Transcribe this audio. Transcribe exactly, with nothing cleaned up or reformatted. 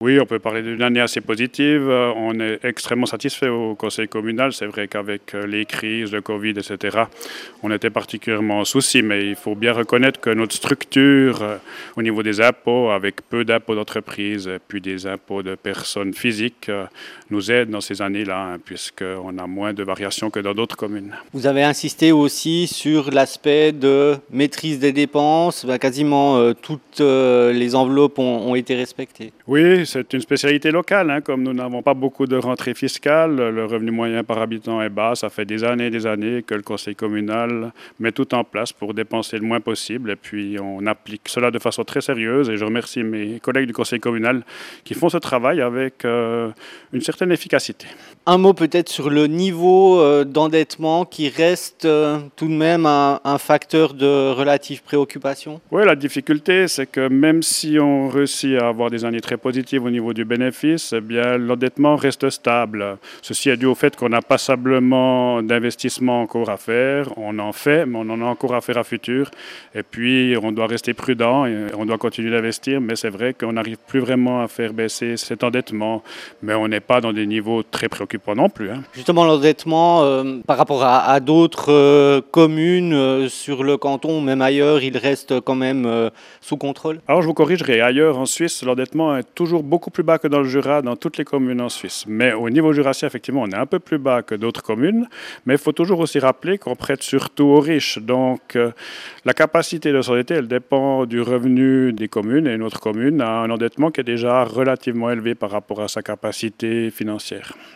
Oui, on peut parler d'une année assez positive. Euh, On est extrêmement satisfait au conseil communal. C'est vrai qu'avec euh, les crises, le Covid, et cetera, on était particulièrement en souci, mais il faut bien reconnaître que notre structure euh, au niveau des impôts, avec peu d'impôts d'entreprise, puis des impôts de personnes physiques, euh, nous aide dans ces années-là, hein, puisqu'on a moins de variations que dans d'autres communes. Vous avez insisté aussi sur l'aspect de maîtrise des dépenses. Ben, quasiment euh, toutes euh, les enveloppes ont, ont été respectées. Oui, c'est une spécialité locale, hein, comme nous n'avons pas beaucoup de rentrées fiscales, le revenu moyen par habitant est bas. Ça fait des années et des années que le conseil communal met tout en place pour dépenser le moins possible. Et puis, on applique cela de façon très sérieuse. Et je remercie mes collègues du conseil communal qui font ce travail avec euh, une certaine efficacité. Un mot peut-être sur le niveau euh, d'endettement qui reste euh, tout de même un, un facteur de relative préoccupation. Oui, la difficulté, c'est que même si on réussit à avoir des années très positives au niveau du bénéfice, eh bien, l'endettement reste stable. Ceci est dû au fait qu'on n'a passablement d'investissements encore à faire. On en fait, mais on en a encore à faire à futur. Et puis, on doit rester prudent et on doit continuer d'investir. Mais c'est vrai qu'on n'arrive plus vraiment à faire baisser cet endettement. Mais on n'est pas dans des niveaux très préoccupants non plus, hein. Justement, l'endettement euh, par rapport à, à d'autres euh, communes euh, sur le canton, même ailleurs, il reste quand même euh, sous contrôle. Alors je vous corrigerai, ailleurs en Suisse, l'endettement est toujours beaucoup plus bas que dans le Jura, dans toutes les communes en Suisse. Mais au niveau jurassien, effectivement, on est un peu plus bas que d'autres communes. Mais il faut toujours aussi rappeler qu'on prête surtout aux riches. Donc euh, la capacité de s'endetter, elle dépend du revenu des communes. Et notre commune a un endettement qui est déjà relativement élevé par rapport à sa capacité financière.